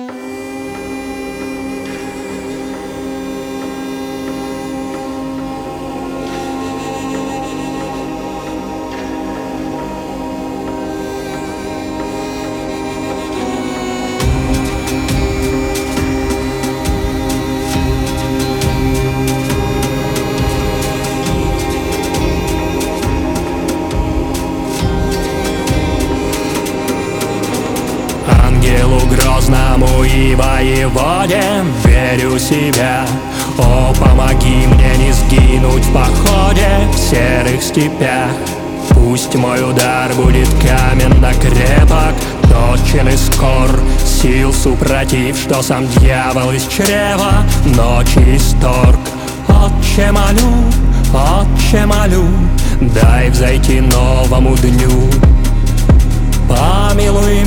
Ангелу грозному и воеводе верю себя. О, помоги мне не сгинуть в походе в серых степях. Пусть мой удар будет каменно крепок, точен и скор, сил супротив, что сам дьявол из чрева ночи исторг. Отче молю, дай взойти новому дню. Помилуй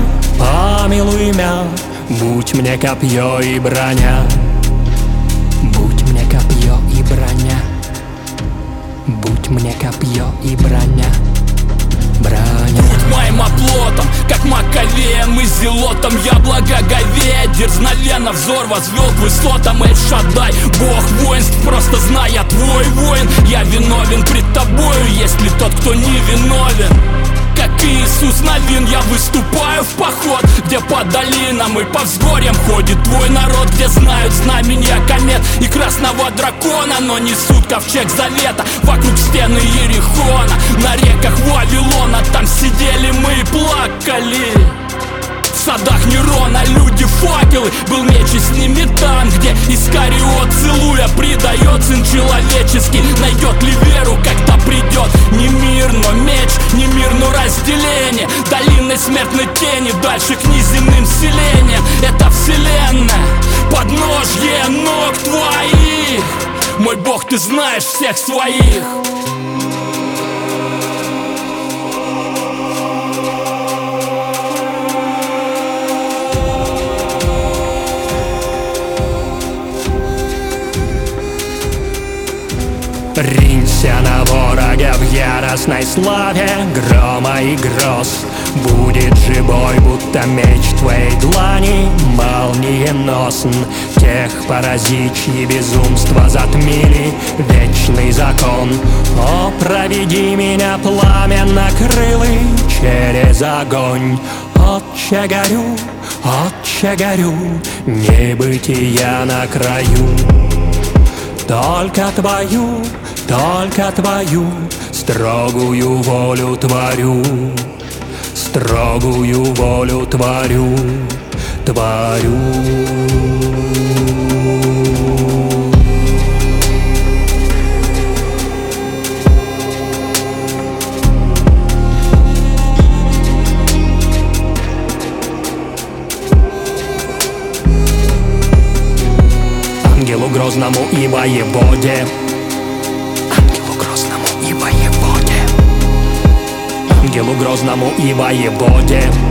мя, будь мне копье и броня. Будь мне копье и броня. Будь мне копье и броня. Броня. Будь моим оплотом, как Маковеем и Зелотом. Я благоговея, дерзновенно взор возвел к высотам. Эль-Шаддай, Бог воинств, просто знай, я твой воин. Я виновен пред тобою, есть ли тот, кто не виновен. Как Иисус Навин, я выступаю в поход, где по долинам и по взгорьям ходит твой народ, где знают знамения комет и красного дракона, но несут ковчег завета вокруг стены Иерихона. На реках Вавилона там сидели мы и плакали. В садах Нерона люди факелы, был меч и с ними там, где Искариот, целуя, предает сын человеческий. Найдет ли веру, когда придет не мир, но меч, не мир, но разделение долины смертной тени, дальше к неземным селениям. Это вселенная, подножье ног твоих. Мой Бог, ты знаешь всех своих. Ринься на ворога в яростной славе грома и гроз. Будет же бой, будто меч твоей длани молниеносен. Тех поразить, чьи безумства затмили вечный закон. О, проведи меня, пламенно крылый, через огонь. Отче горю, небытия на краю. Только твою строгую волю творю. Строгую волю творю. Ангелу грозному и воеводе. Ангелу грозному и воеводе. Ангелу грозному и воеводе.